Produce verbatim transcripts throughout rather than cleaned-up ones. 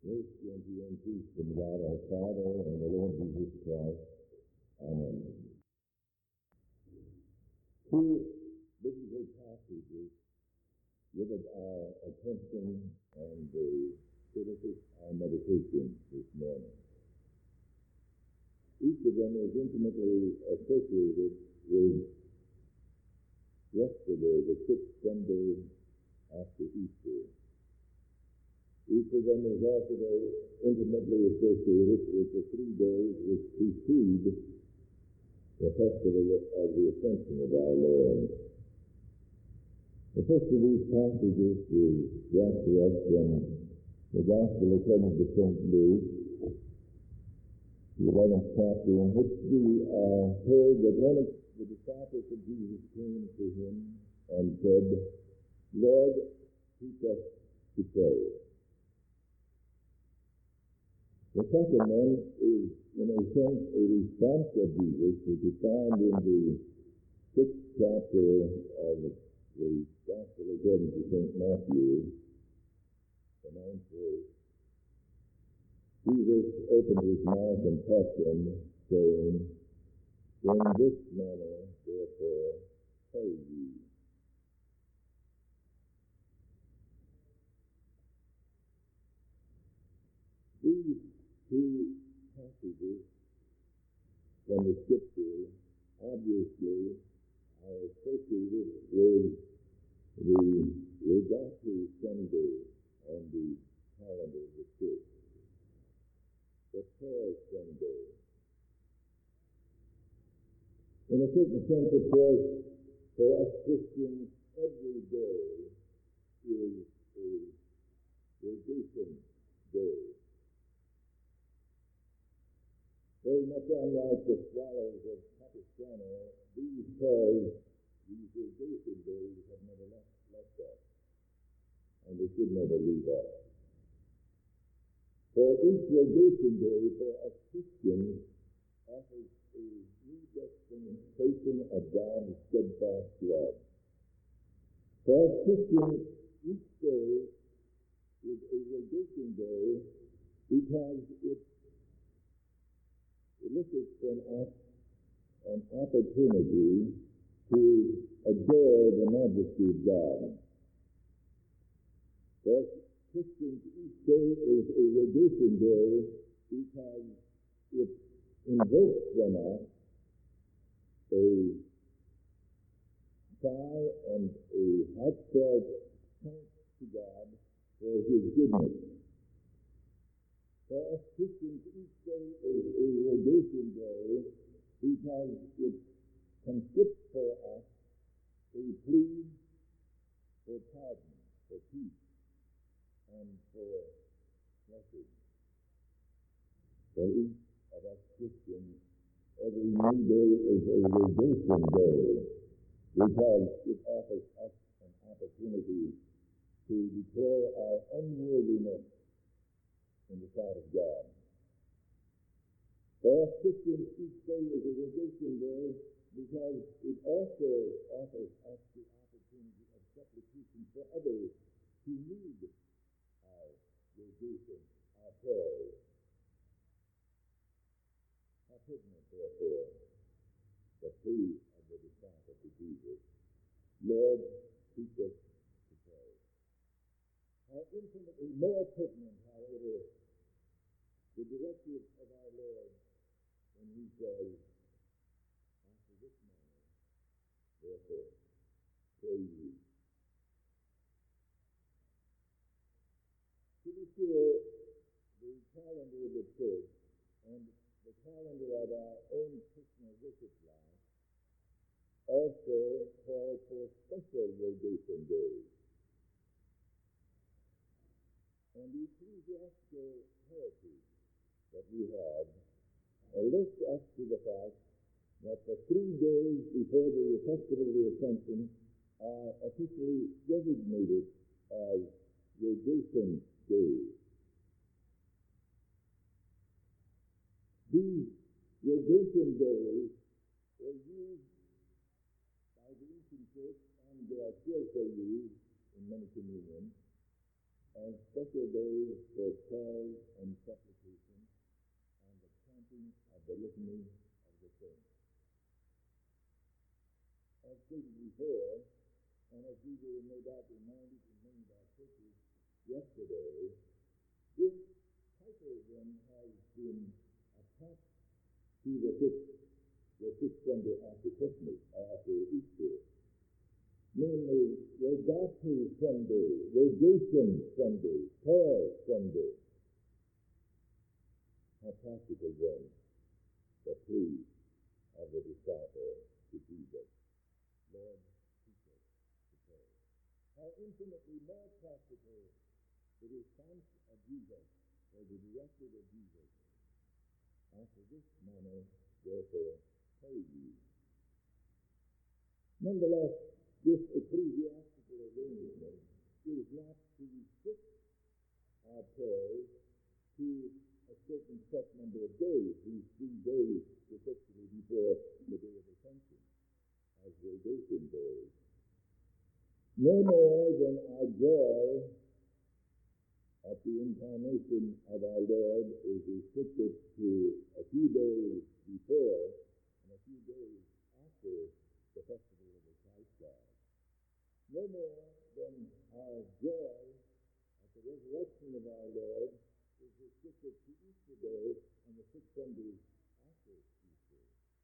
Grace be unto you and peace from God our Father and the Lord Jesus Christ. Amen. Two biblical passages give us our attention and the focus our meditation this morning. Each of them is intimately associated with yesterday, the sixth Sunday after Easter. Each of them is also intimately associated with the three days which precede the festival of the Ascension of our Lord. The first of these passages is brought to us from the Gospel according to Saint Luke, the eleventh chapter, in which we are told that one of the disciples of Jesus came to him and said, Lord, teach us to pray. The second one is, in a sense, a response of Jesus, which is found in the sixth chapter of the Gospel according to Saint Matthew, the ninth verse. Jesus opened his mouth and taught them, saying, In this manner, therefore, pray ye. These two passages from the Scripture obviously are associated with the Redemptory Sunday on the calendar of the church, the Prayer Sunday. In a certain sense, of course, for us Christians, every day is a redemption day. Very much unlike the swallows of Capistrano, these prayers, these redemption days have never left, left us, and they should never leave us. For each redemption day, for us Christians, offers a new dispensation of God's steadfast love. For us Christians, each day is a redemption day because it elicits from us an opportunity to adore the majesty of God. For us Christians, each day is a redemption day because it invokes from us a sigh and a heartfelt thanks to God for his goodness. For us Christians, each day is a redemption day because it conscripts for us a plea for pardon, for peace, and for blessing. For each of us Christians, every new day is a redemption day because it offers us an opportunity to declare our unworthiness in the sight of God. For us Christians, each day is a redemption day because it also offers us the opportunity of supplication for others who need our redemption, our prayers. How pertinent, therefore, the plea of the disciple to Jesus, Lord, teach us to pray. How infinitely more pertinent, however, the directive of our Lord when he says, after this manner, therefore, pray ye. To be sure, the calendar of the church and the calendar of our own personal worship life also calls for special redemption days. And the ecclesiastical heritage that we have alerts us to the fact that the three days before the festival of the Ascension are officially designated as redemption days. These redemption days were used by the ancient church, and they are still so used in many communions, and special days for prayers and supplication and the chanting of the litany of the saints. As stated before, and as we were no doubt reminded in many of our churches yesterday, this title then has been attached to the sixth, the sixth Sunday after Christmas, after Easter, namely Rogate Sunday, Rogation Sunday, Prayer Sunday. How practical then the plea of the disciple to Jesus. Lord, teach us to pray. How infinitely more practical the response of Jesus, or the directive of Jesus. After this manner, therefore, pray ye. Nonetheless, this ecclesiastical arrangement is not to restrict our prayers to a certain set number of days, these three days particularly before the Day of Ascension, as Rogation days. No more than our joy at the incarnation of our Lord is restricted to a few days before and a few days after the festival of the Christ God. No more than our joy at the resurrection of our Lord is restricted to Easter Day and the six Sundays after Easter.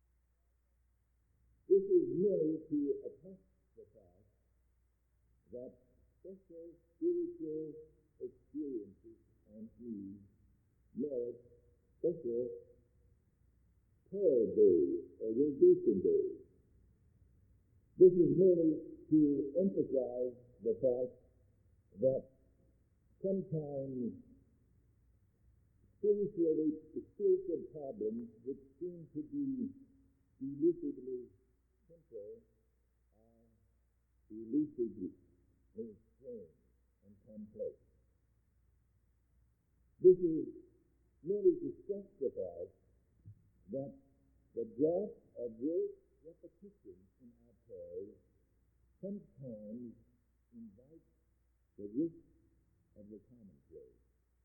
This is merely to attest the fact that special spiritual experiences and needs merit special prayer days or Rogation days. This is merely to emphasize the fact that sometimes spiritually, spiritual problems which seem to be elusively simple are elusively strange and complex. This is merely to stress the fact that the drought of rote repetition in our prayers sometimes invites the risk of the commonplace.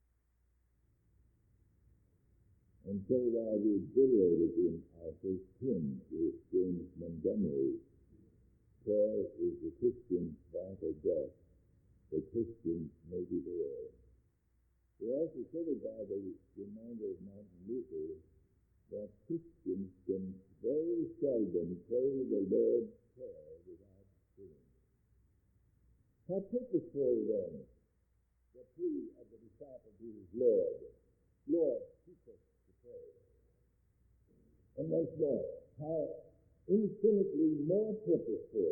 And so while we exhilarated in our first hymn with James Montgomery, prayer is the Christian's vital breath, the Christian may be there. We're also filled by the reminder of Martin Luther that Christians can very seldom pray the Lord's Prayer without sin. How purposeful then the plea of the disciple to his Lord, Lord, teach us to pray. And once more, how infinitely more purposeful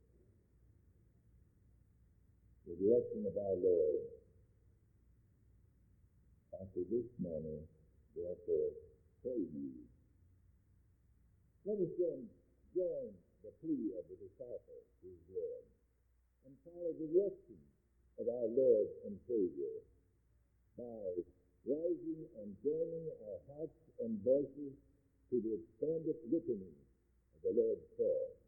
the direction of our Lord. After this manner, therefore, pray ye. Let us then join the plea of the disciple to his Lord and follow the direction of our Lord and Savior by rising and joining our hearts and voices to the expanded litany of the Lord's Prayer.